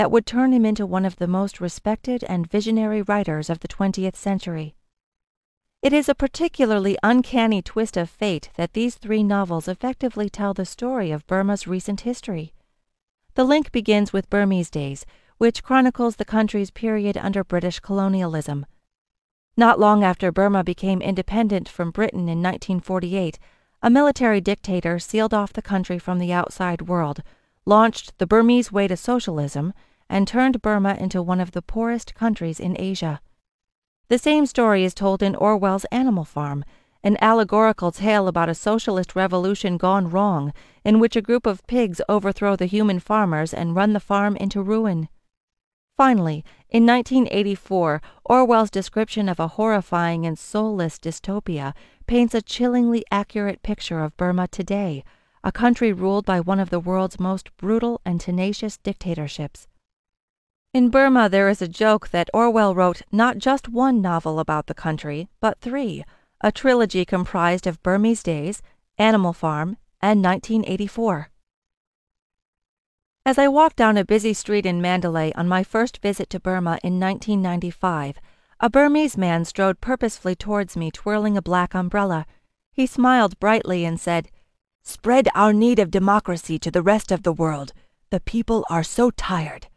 that would turn him into one of the most respected and visionary writers of the 20th century. It is a particularly uncanny twist of fate that these three novels effectively tell the story of Burma's recent history. The link begins with Burmese Days, which chronicles the country's period under British colonialism. Not long after Burma became independent from Britain in 1948, a military dictator sealed off the country from the outside world, launched the Burmese Way to Socialism, and turned Burma into one of the poorest countries in Asia. The same story is told in Orwell's Animal Farm, an allegorical tale about a socialist revolution gone wrong, in which a group of pigs overthrow the human farmers and run the farm into ruin. Finally, in 1984, Orwell's description of a horrifying and soulless dystopia paints a chillingly accurate picture of Burma today, a country ruled by one of the world's most brutal and tenacious dictatorships. In Burma, there is a joke that Orwell wrote not just one novel about the country, but three, a trilogy comprised of Burmese Days, Animal Farm, and 1984. As I walked down a busy street in Mandalay on my first visit to Burma in 1995, a Burmese man strode purposefully towards me twirling a black umbrella. He smiled brightly and said, "Spread our need of democracy to the rest of the world. The people are so tired."